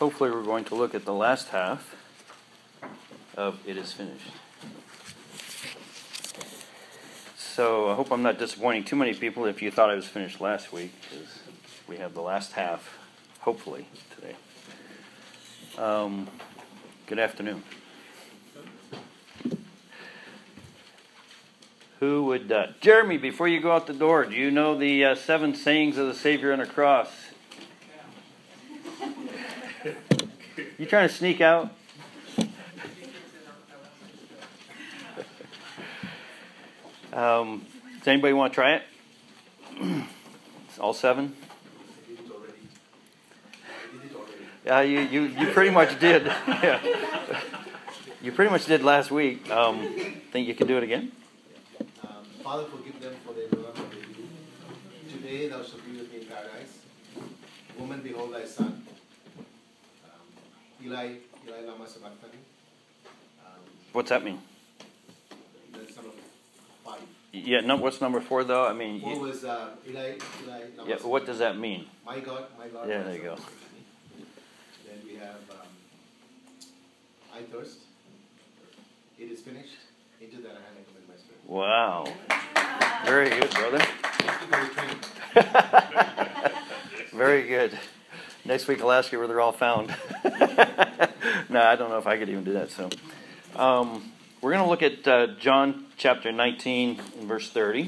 Hopefully we're going to look at the last half of It Is Finished. So I hope I'm not disappointing too many people if you thought I was finished last week, because we have the last half, hopefully, today. Good afternoon. Who would... Jeremy, before you go out the door, do you know the 7 sayings of the Savior on the cross? You trying to sneak out? Does anybody want to try it? All 7? Yeah, you pretty much did. Yeah. You pretty much did last week. Think you can do it again? Father, forgive them, for they know not what they do. Today thou shalt be with me in paradise. Woman, behold thy son. Eli lama sabachthani. What's that mean? That's number 5. Yeah, no. What's number 4 though? I mean, 4 was Eli lama. Yeah. What does that mean? My God. Yeah, there you go. Then we have I thirst. It is finished. Into that hand I commend my spirit. Wow. Very good, brother. Very good. Next week I'll ask you where they're all found. No, I don't know if I could even do that. So, we're going to look at John chapter 19 and verse 30.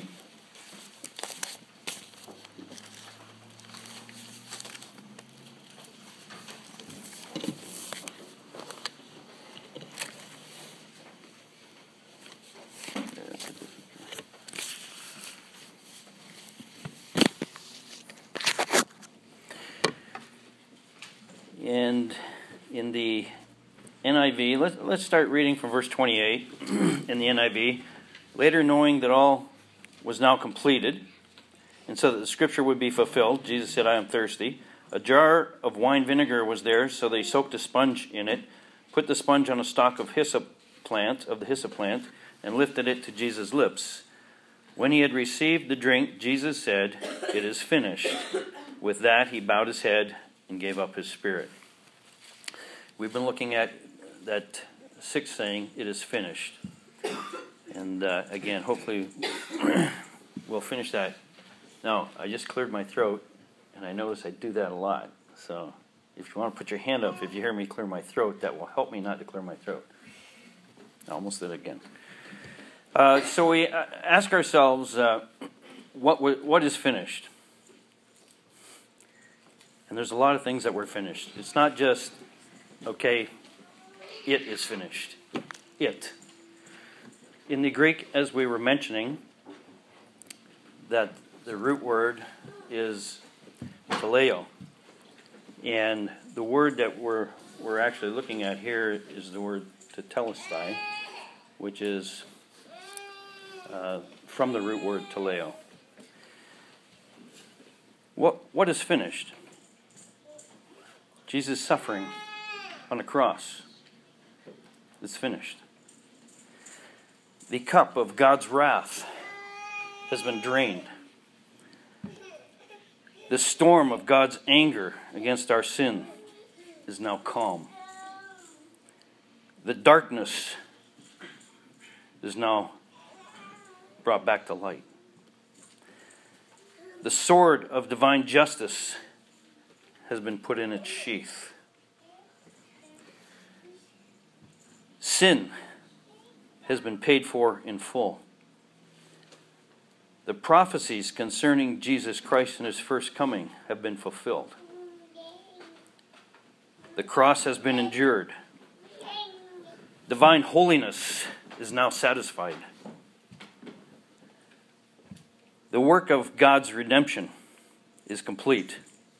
And in the NIV, let's start reading from verse 28 in the NIV. Later, knowing that all was now completed, and so that the scripture would be fulfilled, Jesus said, I am thirsty. A jar of wine vinegar was there, so they soaked a sponge in it, put the sponge on a stalk of the hyssop plant, and lifted it to Jesus' lips. When he had received the drink, Jesus said, It is finished. With that, he bowed his head and gave up his spirit. We've been looking at that 6th saying, it is finished. And again, hopefully we'll finish that. Now, I just cleared my throat, and I notice I do that a lot. So if you want to put your hand up, if you hear me clear my throat, that will help me not to clear my throat. I almost did it again. So we ask ourselves, what is finished? And there's a lot of things that were finished. It's not just, okay, it is finished. It. In the Greek, as we were mentioning, that the root word is teleo. And the word that we're actually looking at here is the word tetelestai, which is from the root word teleo. What is finished? Jesus' suffering on the cross is finished. The cup of God's wrath has been drained. The storm of God's anger against our sin is now calm. The darkness is now brought back to light. The sword of divine justice has been put in its sheath. Sin has been paid for in full. The prophecies concerning Jesus Christ and his first coming have been fulfilled. The cross has been endured. Divine holiness is now satisfied. The work of God's redemption is complete.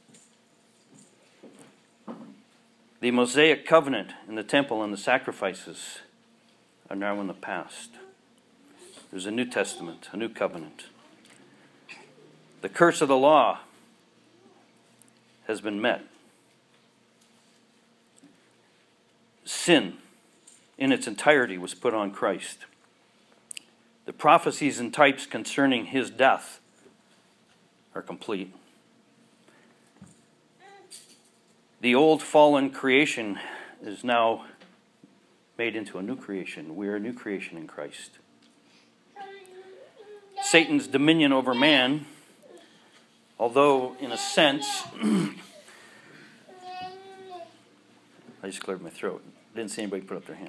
The Mosaic covenant in the temple and the sacrifices are now in the past. There's a New Testament, a new covenant. The curse of the law has been met. Sin in its entirety was put on Christ. The prophecies and types concerning his death are complete. The old fallen creation is now made into a new creation. We are a new creation in Christ. Satan's dominion over man, although in a sense, I just cleared my throat. Didn't see anybody put up their hand.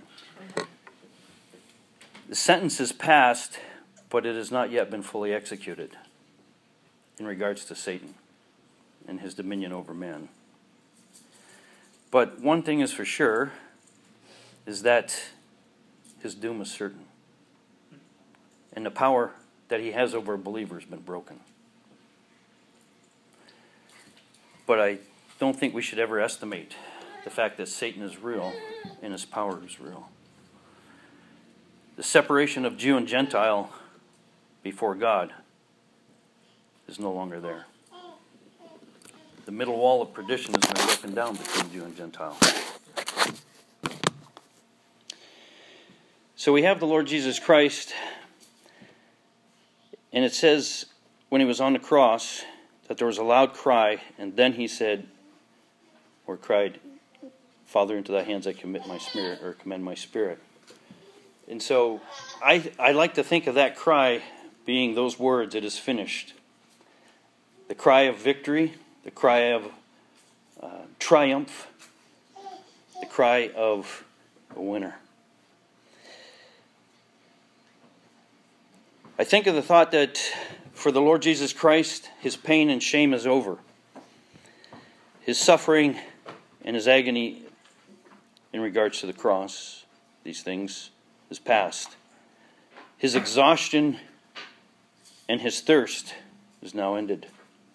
The sentence is passed, but it has not yet been fully executed in regards to Satan and his dominion over man. But one thing is for sure, is that his doom is certain. And the power that he has over a believer has been broken. But I don't think we should ever estimate the fact that Satan is real and his power is real. The separation of Jew and Gentile before God is no longer there. The middle wall of perdition has been broken down between Jew and Gentile. So we have the Lord Jesus Christ, and it says when he was on the cross that there was a loud cry, and then he said, or cried, Father, into thy hands I commit my spirit, or commend my spirit. And so I like to think of that cry being those words, it is finished. The cry of victory, the cry of triumph, the cry of a winner. I think of the thought that for the Lord Jesus Christ, his pain and shame is over. His suffering and his agony in regards to the cross, these things, is past. His exhaustion and his thirst is now ended.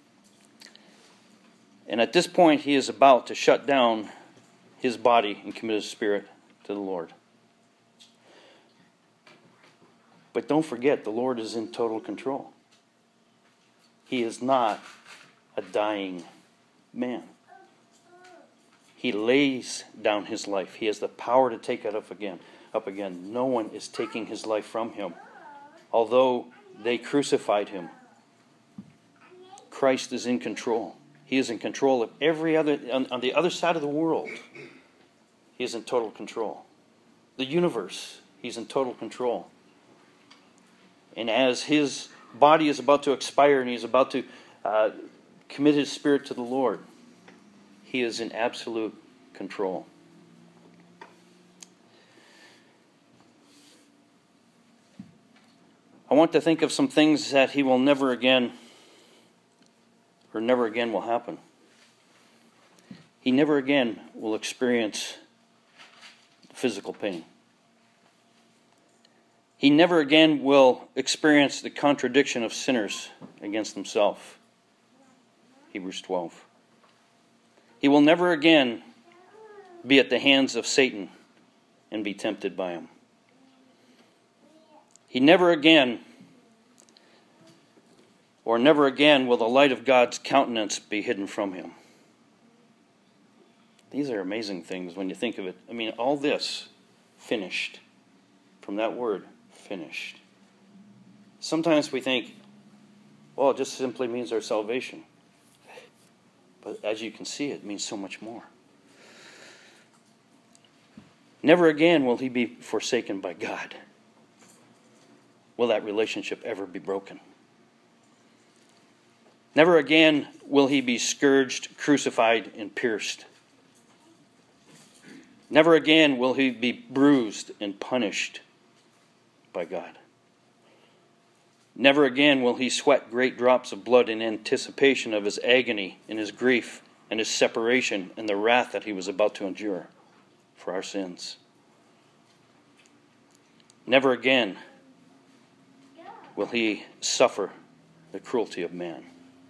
And at this point, he is about to shut down his body and commit his spirit to the Lord. But don't forget, the Lord is in total control. He is not a dying man. He lays down his life. He has the power to take it up again. No one is taking his life from him. Although they crucified him, Christ is in control. He is in control of every other, on the other side of the world. He is in total control. The universe, he's in total control. And as his body is about to expire and he's about to commit his spirit to the Lord, he is in absolute control. I want to think of some things that he will never again will happen. He never again will experience physical pain. He never again will experience the contradiction of sinners against himself. Hebrews 12. He will never again be at the hands of Satan and be tempted by him. He never again will the light of God's countenance be hidden from him. These are amazing things when you think of it. I mean, all this finished. From that word, finished. Sometimes we think, well, it just simply means our salvation. But as you can see, it means so much more. Never again will he be forsaken by God. Will that relationship ever be broken? Never again will he be scourged, crucified, and pierced. Never again will he be bruised and punished by God. Never again will he sweat great drops of blood in anticipation of his agony and his grief and his separation and the wrath that he was about to endure for our sins. Never again will he suffer the cruelty of man.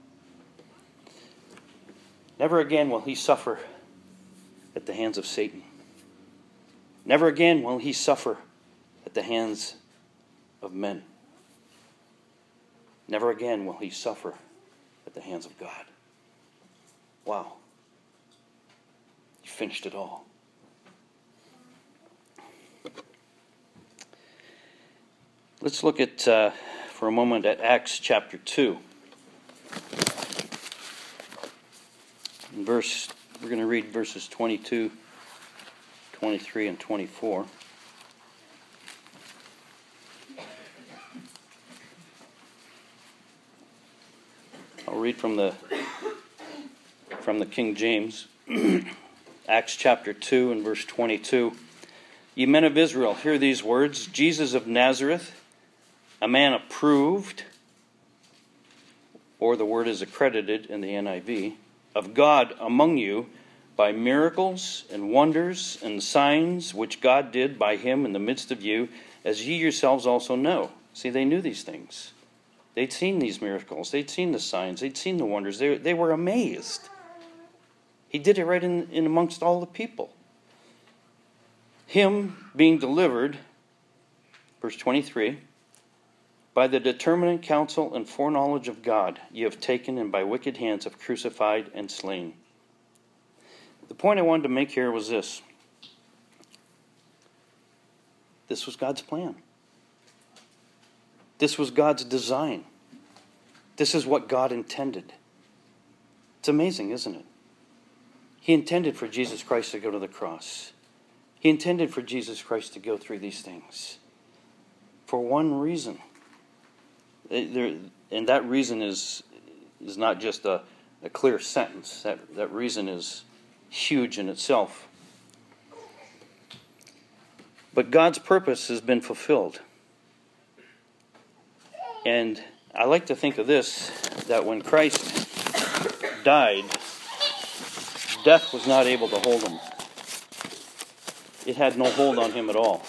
Never again will he suffer at the hands of Satan. Never again will he suffer at the hands of men. Never again will he suffer at the hands of God. Wow. He finished it all. Let's look at, for a moment, at Acts chapter 2. In verse We're going to read verses 22, 23, and 24. I'll read from the King James. Acts chapter 2 and verse 22. Ye men of Israel, hear these words. Jesus of Nazareth, a man approved, or the word is accredited in the NIV, of God among you by miracles and wonders and signs which God did by him in the midst of you, as ye yourselves also know. See, they knew these things. They'd seen these miracles. They'd seen the signs. They'd seen the wonders. They were amazed. He did it right in amongst all the people. Him being delivered, verse 23, by the determinate counsel and foreknowledge of God, ye have taken and by wicked hands have crucified and slain. The point I wanted to make here was this. This was God's plan. This was God's design. This is what God intended. It's amazing, isn't it? He intended for Jesus Christ to go to the cross. He intended for Jesus Christ to go through these things. For one reason. And that reason is not just a clear sentence. That reason is huge in itself. But God's purpose has been fulfilled. And I like to think of this, that when Christ died, death was not able to hold him. It had no hold on him at all.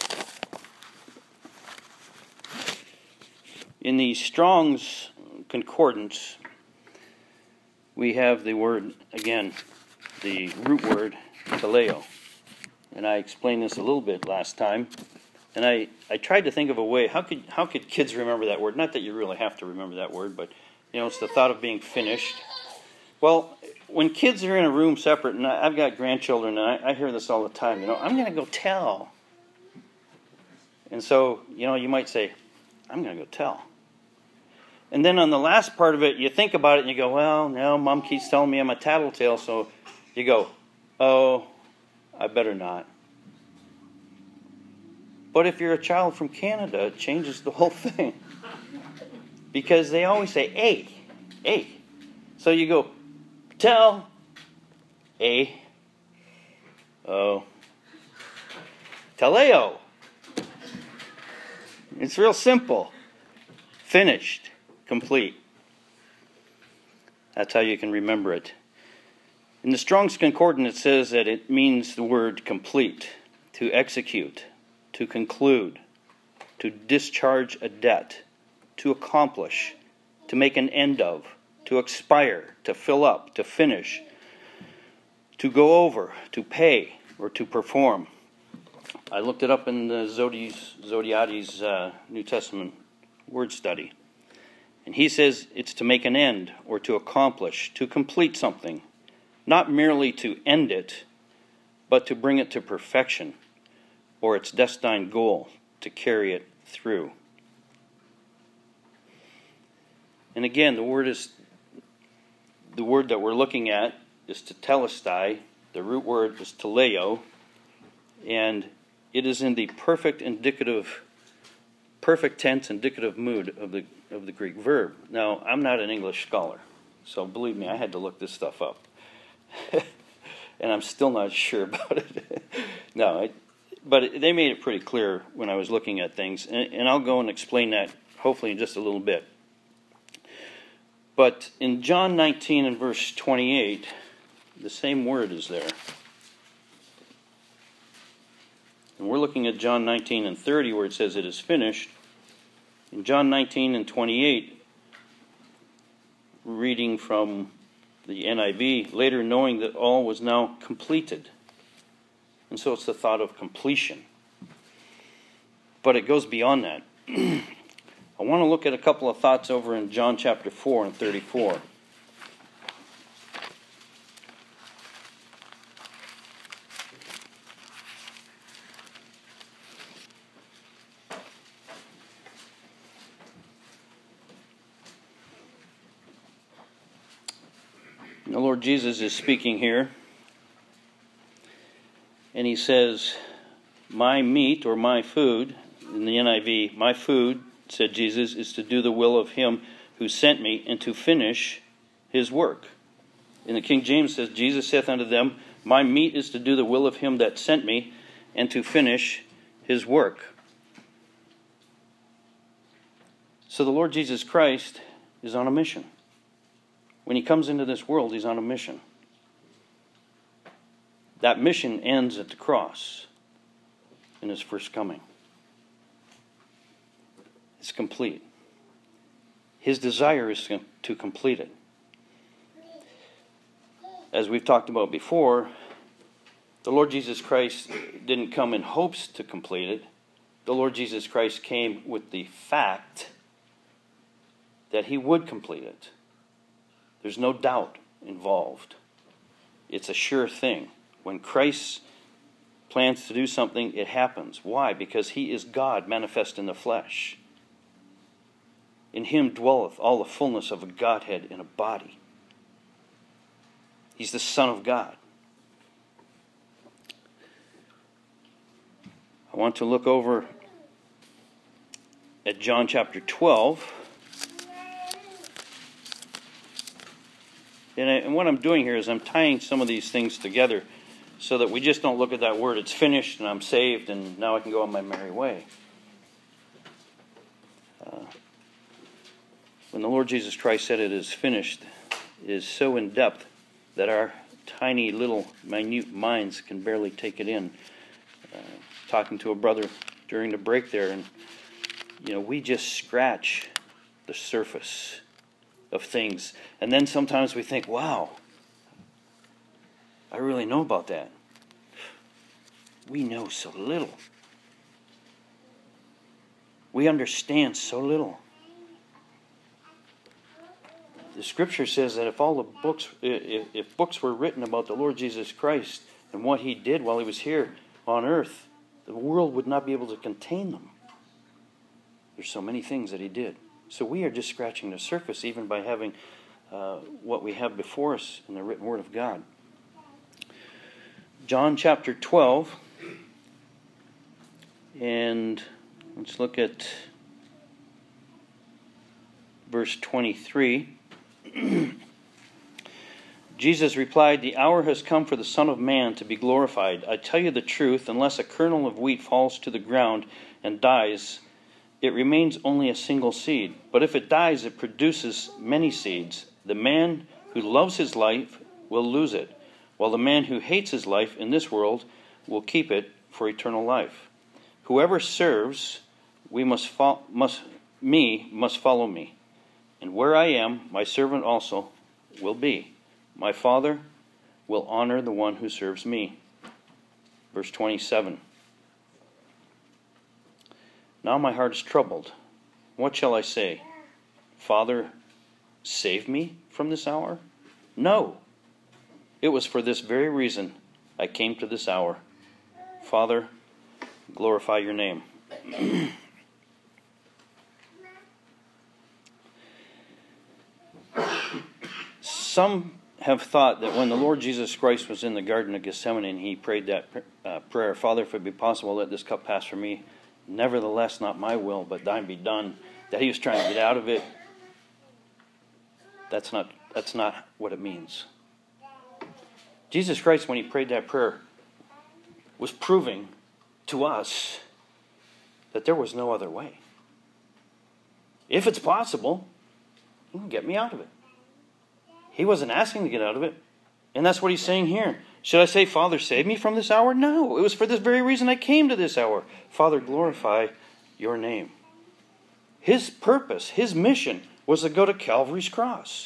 In the Strong's Concordance, we have the word, again, the root word, teleo. And I explained this a little bit last time. And I tried to think of a way, how could kids remember that word? Not that you really have to remember that word, but it's the thought of being finished. Well, when kids are in a room separate, and I've got grandchildren, and I hear this all the time, I'm going to go tell. And so, you might say, I'm going to go tell. And then on the last part of it, you think about it and you go, well, no, Mom keeps telling me I'm a tattletale, so you go, oh, I better not. But if you're a child from Canada, it changes the whole thing. Because they always say, hey. So you go, tell, oh, teleo. It's real simple. Finished, complete. That's how you can remember it. In the Strong's Concordance, it says that it means the word complete, to execute, to conclude, to discharge a debt, to accomplish, to make an end of, to expire, to fill up, to finish, to go over, to pay, or to perform. I looked it up in the Zodiades New Testament word study. And he says it's to make an end, or to accomplish, to complete something. Not merely to end it, but to bring it to perfection, or its destined goal, to carry it through. And again, the word that we're looking at is tetelestai. The root word is teleo, and it is in the perfect tense indicative mood of the Greek verb. Now, I'm not an English scholar, so believe me, I had to look this stuff up. And I'm still not sure about it. But they made it pretty clear when I was looking at things. And I'll go and explain that hopefully in just a little bit. But in John 19 and verse 28, the same word is there. And we're looking at John 19 and 30 where it says it is finished. In John 19 and 28, reading from the NIV, later knowing that all was now completed. And so it's the thought of completion. But it goes beyond that. I want to look at a couple of thoughts over in John chapter 4 and 34. The Lord Jesus is speaking here. And he says, my meat or my food, in the NIV, my food, said Jesus, is to do the will of him who sent me and to finish his work. In the King James says, Jesus saith unto them, my meat is to do the will of him that sent me and to finish his work. So the Lord Jesus Christ is on a mission. When he comes into this world, he's on a mission. That mission ends at the cross in his first coming. It's complete. His desire is to complete it. As we've talked about before, the Lord Jesus Christ didn't come in hopes to complete it. The Lord Jesus Christ came with the fact that he would complete it. There's no doubt involved. It's a sure thing. When Christ plans to do something, it happens. Why? Because he is God manifest in the flesh. In him dwelleth all the fullness of a Godhead in a body. He's the Son of God. I want to look over at John chapter 12. And what I'm doing here is I'm tying some of these things together so that we just don't look at that word, it's finished and I'm saved and now I can go on my merry way. When the Lord Jesus Christ said it is finished, it is so in depth that our tiny little minute minds can barely take it in. Talking to a brother during the break there, and we just scratch the surface of things. And then sometimes we think, wow, I really know about that. We know so little. We understand so little. The scripture says that if all the books, if books were written about the Lord Jesus Christ and what he did while he was here on earth, the world would not be able to contain them. There's so many things that he did. So we are just scratching the surface even by having what we have before us in the written word of God. John chapter 12, and let's look at verse 23. Jesus replied, the hour has come for the Son of Man to be glorified. I tell you the truth, unless a kernel of wheat falls to the ground and dies, it remains only a single seed. But if it dies, it produces many seeds. The man who loves his life will lose it, while the man who hates his life in this world will keep it for eternal life. Whoever serves must follow me. And where I am, my servant also will be. My Father will honor the one who serves me. Verse 27. Now my heart is troubled. What shall I say? Father, save me from this hour? No. It was for this very reason I came to this hour. Father, glorify your name. Some have thought that when the Lord Jesus Christ was in the Garden of Gethsemane and he prayed that prayer, Father, if it be possible, let this cup pass from me. Nevertheless, not my will, but thine be done. That he was trying to get out of it. That's not what it means. Jesus Christ, when he prayed that prayer, was proving to us that there was no other way. If it's possible, you can get me out of it. He wasn't asking to get out of it. And that's what he's saying here. Should I say, Father, save me from this hour? No, it was for this very reason I came to this hour. Father, glorify your name. His purpose, his mission, was to go to Calvary's cross.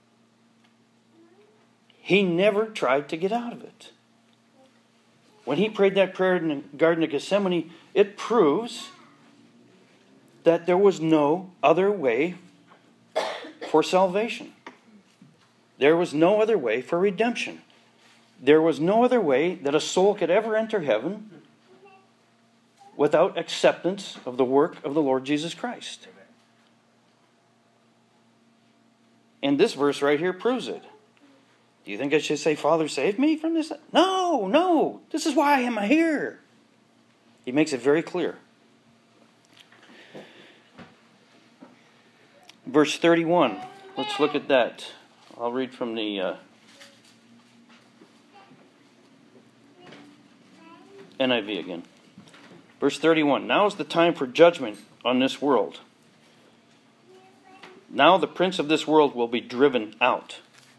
He never tried to get out of it. When he prayed that prayer in the Garden of Gethsemane, it proves that there was no other way for salvation. There was no other way for redemption. There was no other way that a soul could ever enter heaven without acceptance of the work of the Lord Jesus Christ. And this verse right here proves it. Do you think I should say, Father, save me from this? No. This is why I am here. He makes it very clear. Verse 31. Let's look at that. I'll read from the NIV again. Verse 31. Now is the time for judgment on this world. Now the prince of this world will be driven out.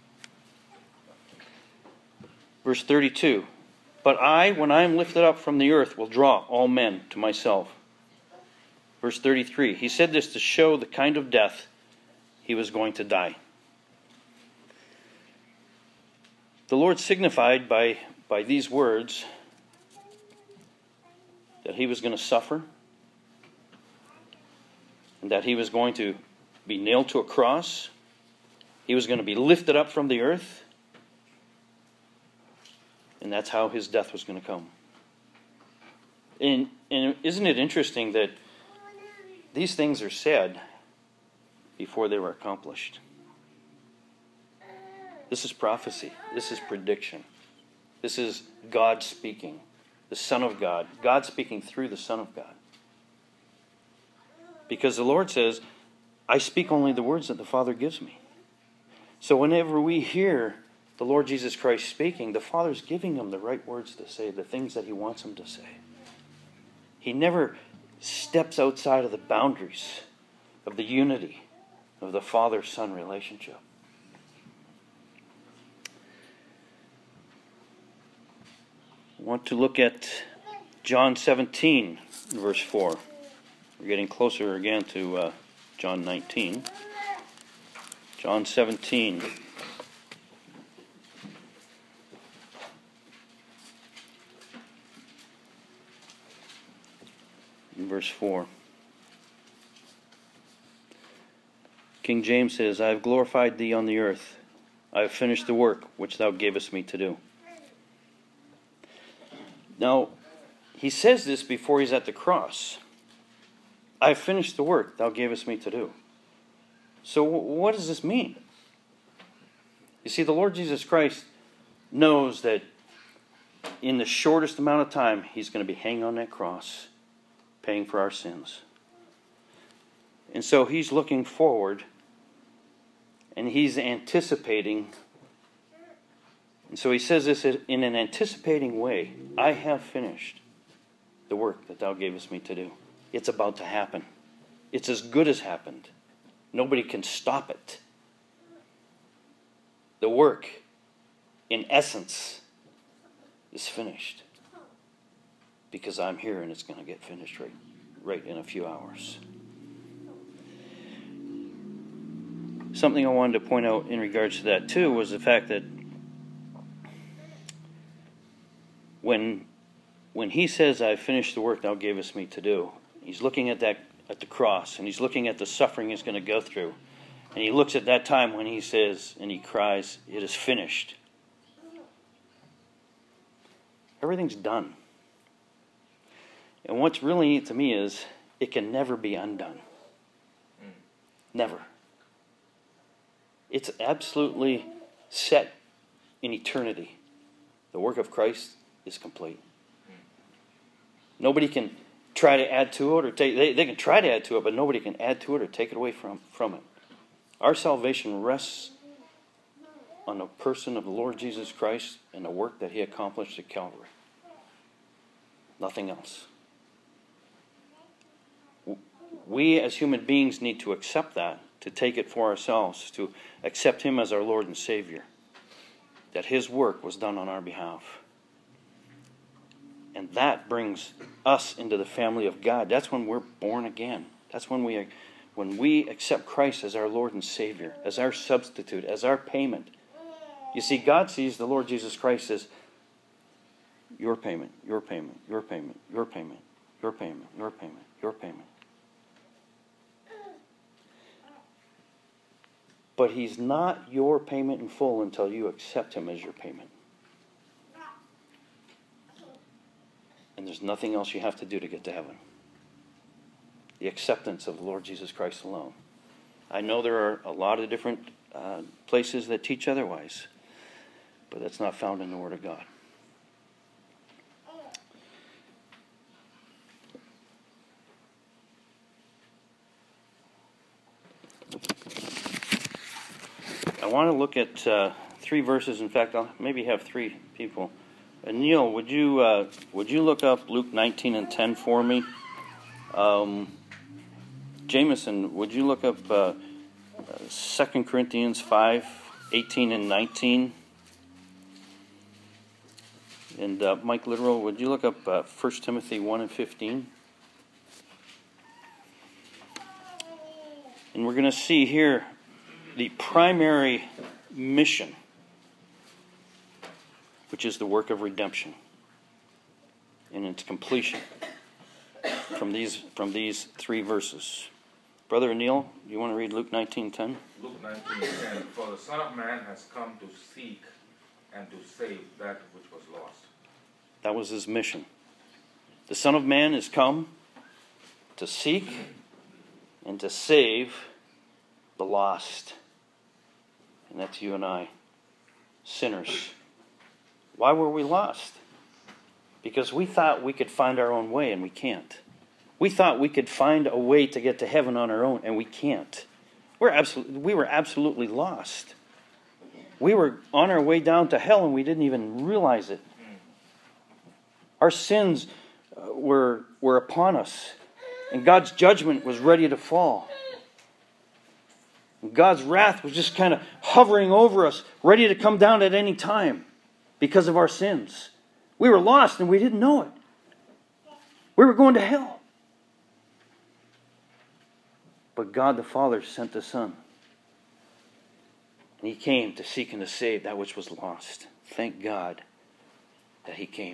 Verse 32. But I, when I am lifted up from the earth, will draw all men to myself. Verse 33. He said this to show the kind of death he was going to die. The Lord signified by these words that he was going to suffer, and that he was going to be nailed to a cross. He was going to be lifted up from the earth. And that's how his death was going to come. And isn't it interesting that these things are said before they were accomplished? This is prophecy. This is prediction. This is God speaking. The Son of God. God speaking through the Son of God. Because the Lord says, I speak only the words that the Father gives me. So whenever we hear the Lord Jesus Christ speaking, the Father's giving him the right words to say, the things that he wants him to say. He never steps outside of the boundaries of the unity of the Father-Son relationship. I want to look at John 17, verse 4. We're getting closer again to John 19. John 17. Verse 4. King James says, I have glorified thee on the earth. I have finished the work which thou gavest me to do. Now, he says this before he's at the cross. I have finished the work thou gavest me to do. So what does this mean? You see, the Lord Jesus Christ knows that in the shortest amount of time, he's going to be hanging on that cross, paying for our sins. And so he's looking forward, and he's anticipating. And so he says this in an anticipating way. I have finished the work that thou gavest me to do. It's about to happen. It's as good as happened. Nobody can stop it. The work, in essence, is finished. Because I'm here and it's going to get finished right in a few hours. Something I wanted to point out in regards to that too was the fact that when he says, I've finished the work thou gavest me to do, he's looking at the cross, and he's looking at the suffering he's going to go through. And he looks at that time when he says, and he cries, it is finished. Everything's done. And what's really neat to me is, it can never be undone. Never. It's absolutely set in eternity. The work of Christ is complete. Nobody can try to add to it or take. They can try to add to it, but nobody can add to it or take it away from it. Our salvation rests on the person of the Lord Jesus Christ and the work that he accomplished at Calvary. Nothing else. We as human beings need to accept that, to take it for ourselves, to accept him as our Lord and Savior. That his work was done on our behalf. And that brings us into the family of God. That's when we're born again. That's when we accept Christ as our Lord and Savior, as our substitute, as our payment. You see, God sees the Lord Jesus Christ as your payment, your payment, your payment, your payment, your payment, your payment, your payment. But he's not your payment in full until you accept him as your payment. And there's nothing else you have to do to get to heaven. The acceptance of the Lord Jesus Christ alone. I know there are a lot of different places that teach otherwise. But that's not found in the Word of God. I want to look at 3 verses. In fact, I'll maybe have 3 people. Neil, would you look up Luke 19 and 10 for me? Jameson, would you look up 2 Corinthians 5, 18 and 19? And Mike Literal, would you look up 1 Timothy 1 and 15? And we're going to see here the primary mission, which is the work of redemption and its completion from these 3 verses. Brother Neil, you want to read Luke 19:10? Luke 19:10. For the Son of Man has come to seek and to save that which was lost. That was his mission. The Son of Man is come to seek and to save the lost. And that's you and I, sinners. Why were we lost? Because we thought we could find our own way, and we can't. We thought we could find a way to get to heaven on our own, and we can't. We were absolutely lost. We were on our way down to hell, and we didn't even realize it. Our sins were upon us, and God's judgment was ready to fall. And God's wrath was just kind of hovering over us, ready to come down at any time because of our sins. We were lost, and we didn't know it. We were going to hell. But God the Father sent the Son. And He came to seek and to save that which was lost. Thank God that He came.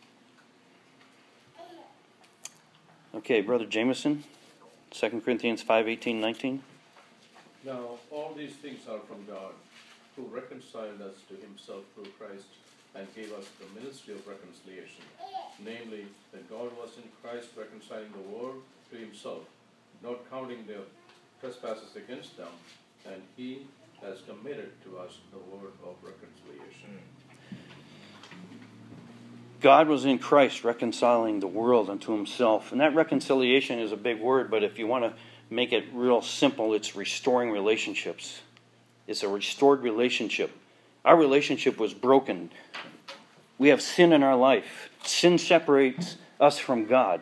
Okay, Brother Jameson, 2 Corinthians 5, 18, 19. Now, all these things are from God, who reconciled us to Himself through Christ and gave us the ministry of reconciliation. Namely, that God was in Christ reconciling the world to Himself, not counting their trespasses against them, and He has committed to us the word of reconciliation. God was in Christ reconciling the world unto Himself. And that reconciliation is a big word, but if you want to make it real simple, it's restoring relationships. It's a restored relationship. Our relationship was broken. We have sin in our life. Sin separates us from God.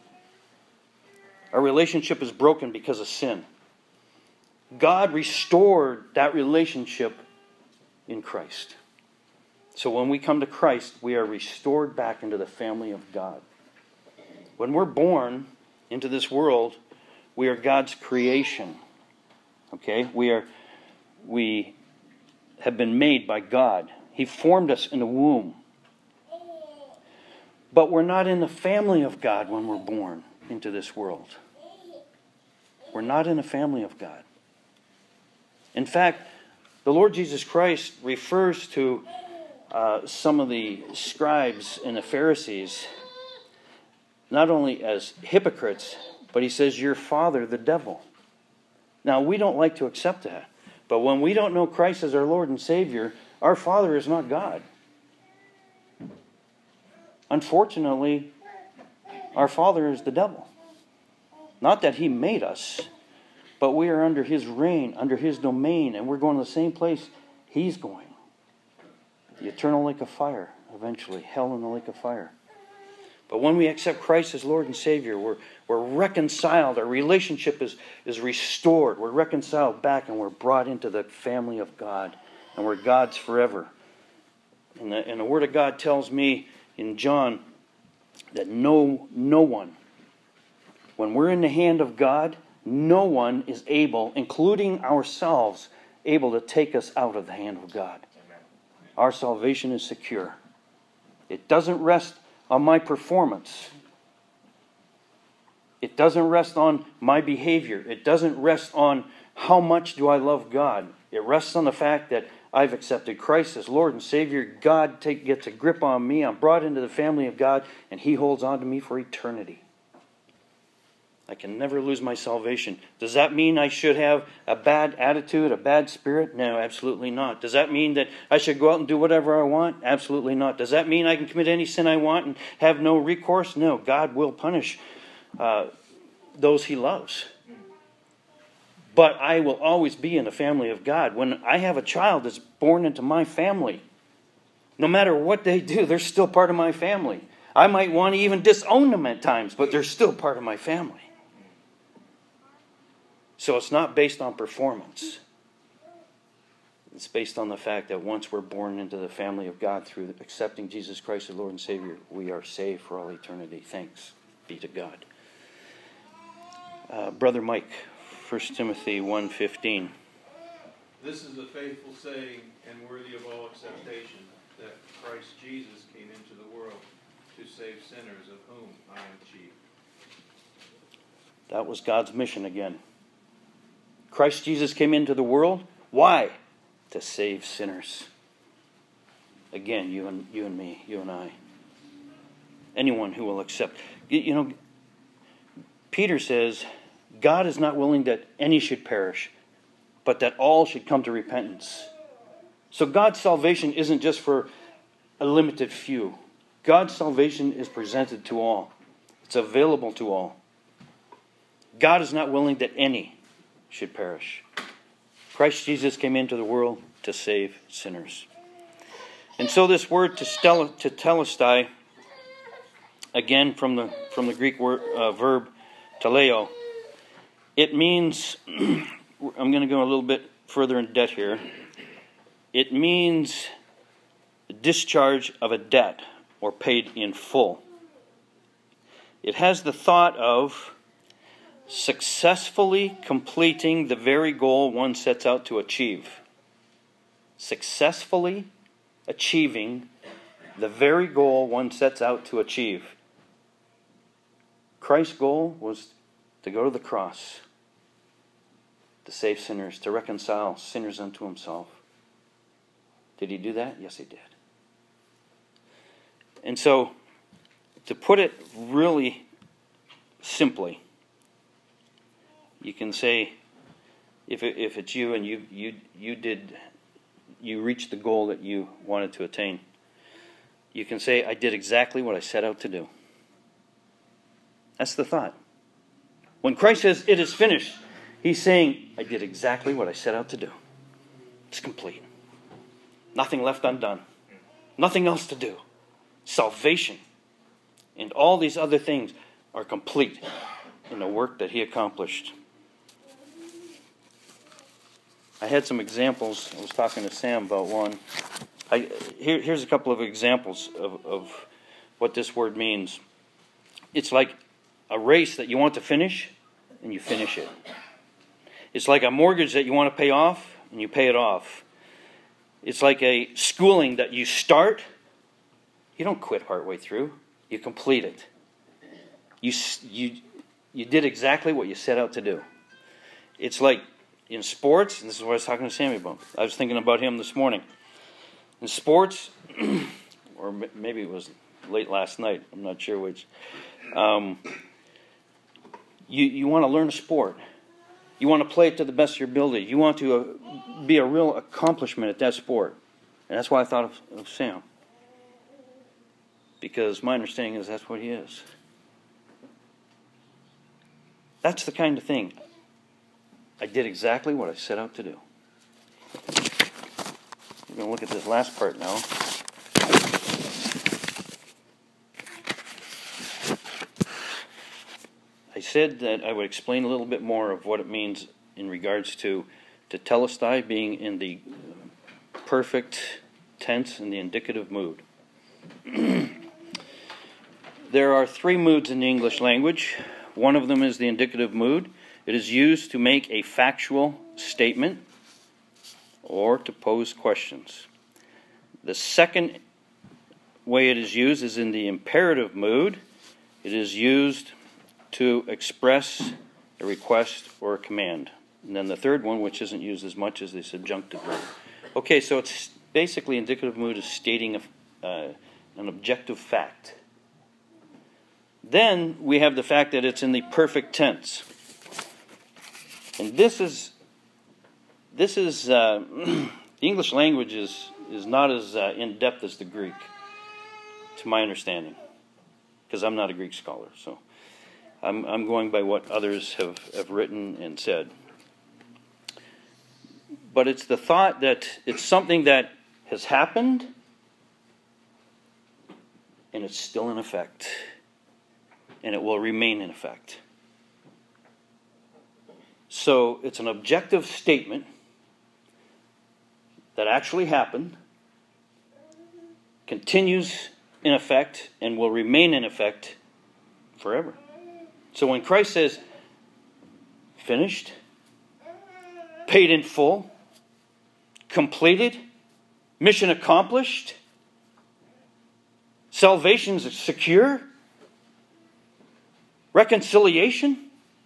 Our relationship is broken because of sin. God restored that relationship in Christ. So when we come to Christ, we are restored back into the family of God. When we're born into this world, we are God's creation. Okay? We have been made by God. He formed us in the womb. But we're not in the family of God when we're born into this world. We're not in the family of God. In fact, the Lord Jesus Christ refers to some of the scribes and the Pharisees not only as hypocrites, but He says, your father, the devil. Now, we don't like to accept that. But when we don't know Christ as our Lord and Savior, our father is not God. Unfortunately, our father is the devil. Not that He made us, but we are under His reign, under His domain, and we're going to the same place He's going. The eternal lake of fire, eventually. Hell in the lake of fire. But when we accept Christ as Lord and Savior, we're reconciled. Our relationship is restored. We're reconciled back, and we're brought into the family of God. And we're God's forever. And the Word of God tells me in John that no one, when we're in the hand of God, no one is able, including ourselves, able to take us out of the hand of God. Our salvation is secure. It doesn't rest on my performance. It doesn't rest on my behavior. It doesn't rest on how much do I love God. It rests on the fact that I've accepted Christ as Lord and Savior. God gets a grip on me. I'm brought into the family of God, and He holds on to me for eternity. I can never lose my salvation. Does that mean I should have a bad attitude, a bad spirit? No, absolutely not. Does that mean that I should go out and do whatever I want? Absolutely not. Does that mean I can commit any sin I want and have no recourse? No, God will punish those He loves. But I will always be in the family of God. When I have a child that's born into my family, no matter what they do, they're still part of my family. I might want to even disown them at times, but they're still part of my family. So it's not based on performance. It's based on the fact that once we're born into the family of God through accepting Jesus Christ as Lord and Savior, we are saved for all eternity. Thanks be to God. Brother Mike, 1 Timothy 1:15. This is a faithful saying and worthy of all acceptation, that Christ Jesus came into the world to save sinners, of whom I am chief. That was God's mission again. Christ Jesus came into the world. Why? To save sinners. Again, you and me, you and I. Anyone who will accept. You know, Peter says, God is not willing that any should perish, but that all should come to repentance. So God's salvation isn't just for a limited few. God's salvation is presented to all. It's available to all. God is not willing that any should perish. Christ Jesus came into the world to save sinners. And so this word to telestai, again from the Greek word, verb teleo, it means, I'm going to go a little bit further in debt here. It means discharge of a debt or paid in full. It has the thought of successfully completing the very goal one sets out to achieve. Successfully achieving the very goal one sets out to achieve. Christ's goal was to go to the cross, to save sinners, to reconcile sinners unto Himself. Did He do that? Yes, He did. And so, to put it really simply, you can say, if it's you and you reached the goal that you wanted to attain, you can say, I did exactly what I set out to do. That's the thought. When Christ says, it is finished, He's saying, I did exactly what I set out to do. It's complete. Nothing left undone. Nothing else to do. Salvation and all these other things are complete in the work that He accomplished. I had some examples. I was talking to Sam about one. Here's a couple of examples of what this word means. It's like a race that you want to finish, and you finish it. It's like a mortgage that you want to pay off, and you pay it off. It's like a schooling that you start. You don't quit partway through. You complete it. You did exactly what you set out to do. It's like in sports, and this is what I was talking to Sammy about. I was thinking about him this morning. In sports, or maybe it was late last night, I'm not sure which. You want to learn a sport. You want to play it to the best of your ability. You want to be a real accomplishment at that sport. And that's why I thought of Sam. Because my understanding is that's what he is. That's the kind of thing. I did exactly what I set out to do. We're going to look at this last part now. I said that I would explain a little bit more of what it means in regards to telestai being in the perfect tense and the indicative mood. There are three moods in the English language. One of them is the indicative mood. It is used to make a factual statement or to pose questions. The second way it is used is in the imperative mood. It is used to express a request or a command. And then the third one, which isn't used as much, is the subjunctive mood. Okay, so it's basically indicative mood is stating an objective fact. Then we have the fact that it's in the perfect tense. And this is the English language is not as in-depth as the Greek, to my understanding, because I'm not a Greek scholar. So I'm going by what others have written and said. But it's the thought that it's something that has happened and it's still in effect. And it will remain in effect. So it's an objective statement that actually happened, continues in effect, and will remain in effect forever. So when Christ says, finished, paid in full, completed, mission accomplished, salvation is secure, reconciliation,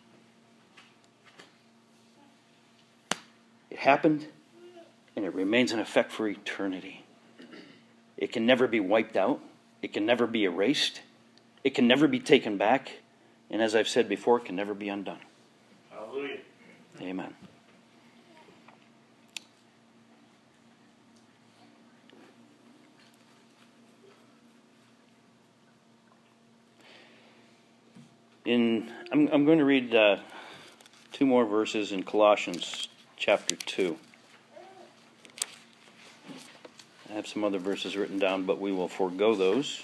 it happened and it remains in effect for eternity. It can never be wiped out. It can never be erased. It can never be taken back. And as I've said before, it can never be undone. Hallelujah. Amen. I'm going to read two more verses in Colossians chapter 2. I have some other verses written down, but we will forego those.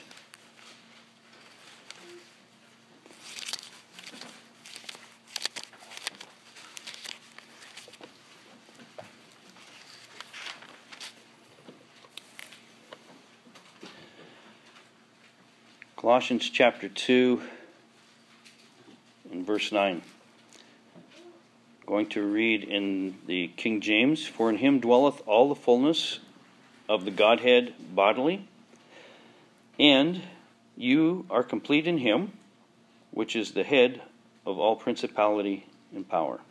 Colossians chapter 2 and verse 9. Going to read in the King James. For in him dwelleth all the fullness of the Godhead bodily, and you are complete in him, which is the head of all principality and power.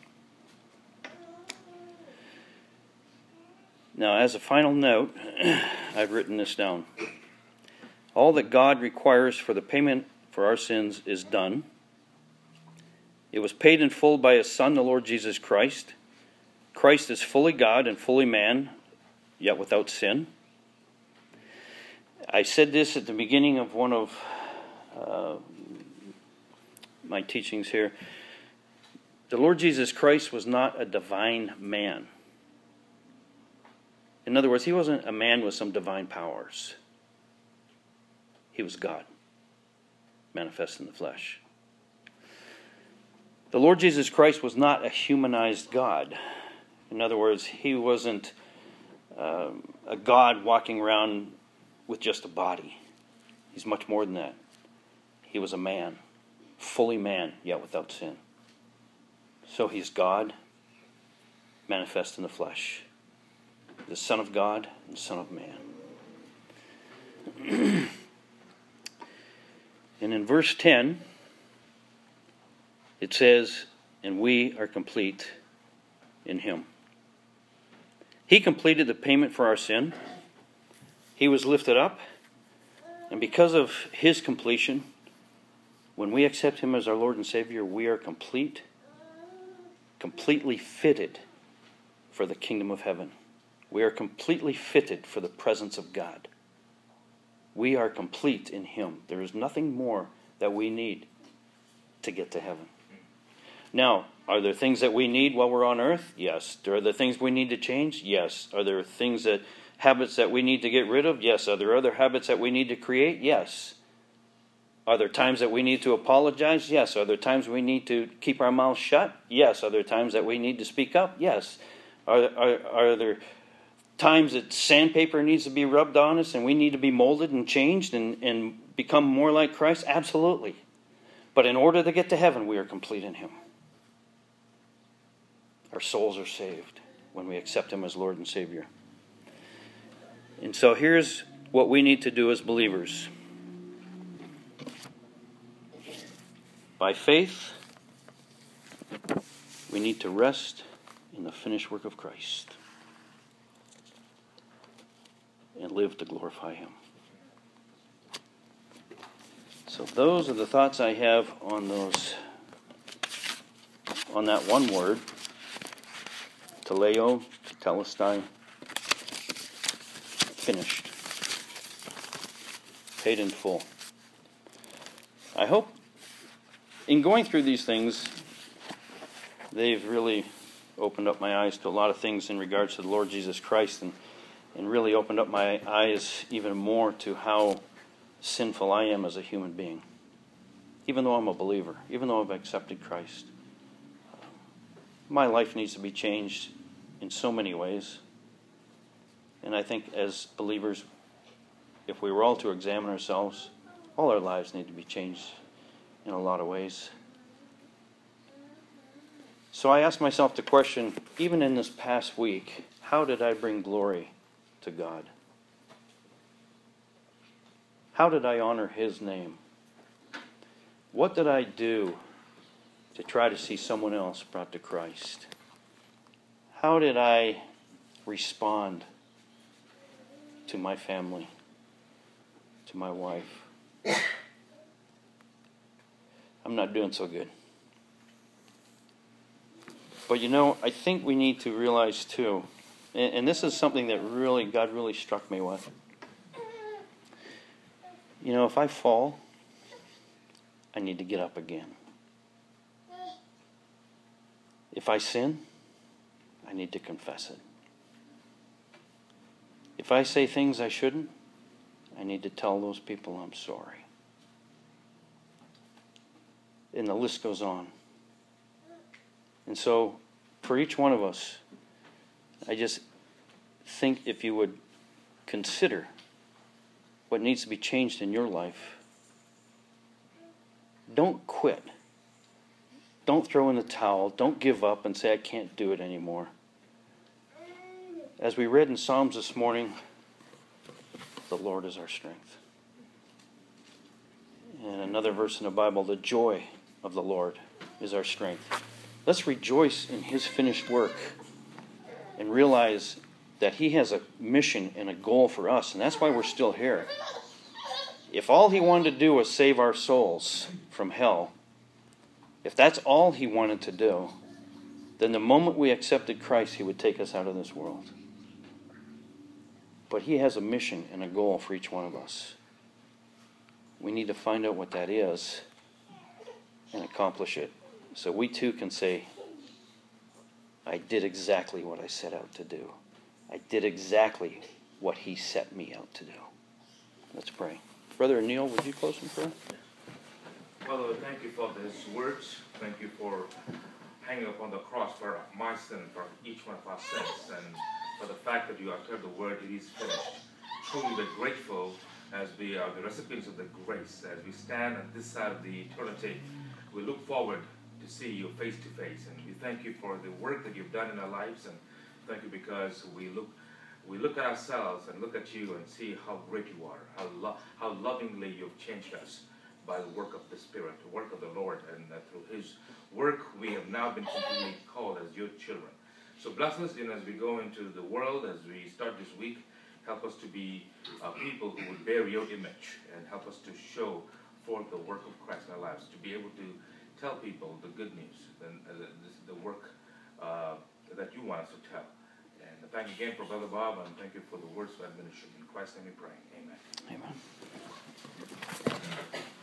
Now, as a final note, I've written this down. All that God requires for the payment for our sins is done. It was paid in full by His Son, the Lord Jesus Christ. Christ is fully God and fully man, yet without sin. I said this at the beginning of one of my teachings here. The Lord Jesus Christ was not a divine man. In other words, He wasn't a man with some divine powers. He was God, manifest in the flesh. The Lord Jesus Christ was not a humanized God. In other words, He wasn't a God walking around with just a body. He's much more than that. He was a man, fully man, yet without sin. So He's God, manifest in the flesh. The Son of God and Son of Man. And in verse 10, it says, and we are complete in Him. He completed the payment for our sin. He was lifted up. And because of His completion, when we accept Him as our Lord and Savior, we are completely fitted for the kingdom of heaven. We are completely fitted for the presence of God. We are complete in Him. There is nothing more that we need to get to heaven. Now, are there things that we need while we're on earth? Yes. Are there things we need to change? Yes. Are there habits that we need to get rid of? Yes. Are there other habits that we need to create? Yes. Are there times that we need to apologize? Yes. Are there times we need to keep our mouths shut? Yes. Are there times that we need to speak up? Yes. Are there times that sandpaper needs to be rubbed on us and we need to be molded and changed and become more like Christ? Absolutely. But in order to get to heaven, we are complete in Him. Our souls are saved when we accept Him as Lord and Savior. And so here's what we need to do as believers. By faith, we need to rest in the finished work of Christ and live to glorify Him. So So those are the thoughts I have on that one word, teleo, telestai, finished, paid in full. I hope in going through these things, they've really opened up my eyes to a lot of things in regards to the Lord Jesus Christ, and really opened up my eyes even more to how sinful I am as a human being. Even though I'm a believer, even though I've accepted Christ, my life needs to be changed in so many ways. And I think as believers, if we were all to examine ourselves, all our lives need to be changed in a lot of ways. So I asked myself the question, even in this past week, how did I bring glory to God? How did I honor His name? What did I do to try to see someone else brought to Christ? How did I respond to my family, to my wife? I'm not doing so good. But I think we need to realize too, and this is something that God really struck me with. If I fall, I need to get up again. If I sin, I need to confess it. If I say things I shouldn't, I need to tell those people I'm sorry. And the list goes on. And so, for each one of us, I just think if you would consider what needs to be changed in your life, don't quit. Don't throw in the towel. Don't give up and say, I can't do it anymore. As we read in Psalms this morning, the Lord is our strength. And another verse in the Bible, the joy of the Lord is our strength. Let's rejoice in His finished work and realize that He has a mission and a goal for us, and that's why we're still here. If all He wanted to do was save our souls from hell, if that's all He wanted to do, then the moment we accepted Christ, He would take us out of this world. But He has a mission and a goal for each one of us. We need to find out what that is and accomplish it, so we too can say, I did exactly what I set out to do. I did exactly what He set me out to do. Let's pray. Brother Neil, would you close in prayer? Father, thank you for these words. Thank you for hanging upon the cross for my sin, for each one of our sins, and for the fact that you uttered the word, it is finished. Truly we're grateful as we are the recipients of the grace. As we stand on this side of the eternity, we look forward to see you face to face. And we thank you for the work that you've done in our lives. And thank you because we look at ourselves and look at you and see how great you are, how lovingly you've changed us by the work of the Spirit, the work of the Lord. And through His work, we have now been completely called as your children. So bless us as we go into the world, as we start this week. Help us to be people who will bear your image, and help us to show forth the work of Christ in our lives, to be able to tell people the good news, and the work that you want us to tell. And thank you again for Brother Bob, and thank you for the words of admonition. In Christ's name we pray. Amen. Amen.